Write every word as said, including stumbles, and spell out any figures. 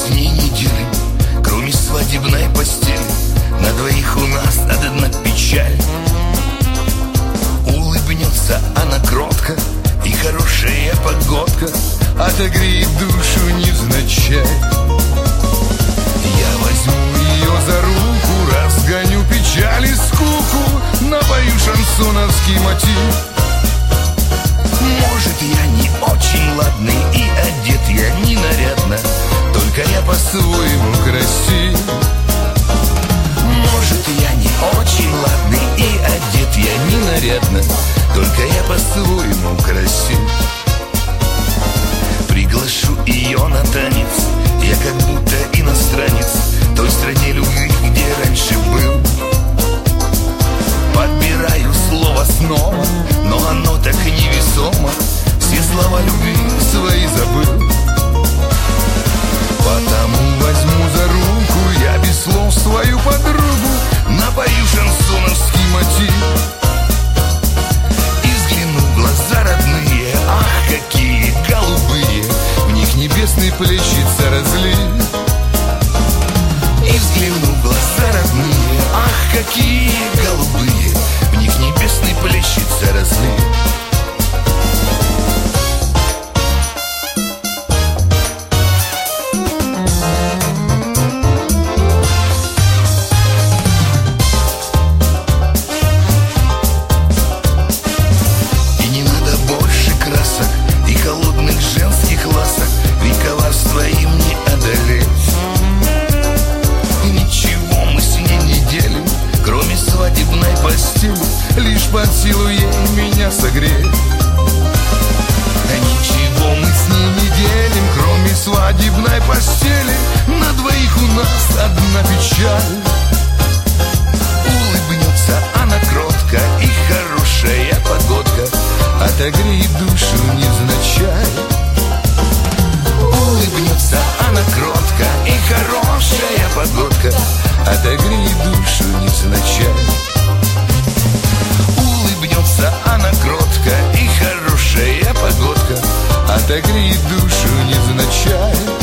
с ней не делим, кроме свадебной постели. На двоих у нас одна печаль. Улыбнется она кротко, и хорошая погодка отогреет душу невзначай. Я возьму ее за руку, разгоню печаль и скуку, напою шансоновский мотив. Может, я не очень ладный и одет я не нарядно, только я по-своему красив. Может, я не очень ладный и одет я не нарядно, только я по-своему красив. Приглашу ее на танец, я как будто иностранец в той стране любви, где раньше был. Подбираю слово снова, но оно так невесомо, все слова любви свои забыл. Потому возьму за руку я без слов свою подругу, напою шансоновский мотив. И взгляну в глаза родные, ах, какие голубые, в них небесный плещется разлив. И взгляну в глаза родные, ах, какие голубые, в них небесный плещется разлив. Лишь под силу ей меня согреть. А ничего мы с ней не делим, кроме свадебной постели. На двоих у нас одна печаль. Улыбнется она кротко, и хорошая погодка отогреет душу невзначай. Улыбнется она кротко, и хорошая погодка отогреет душу невзначай. Улыбнется она кротко, и хорошая погодка отогреет душу невзначай.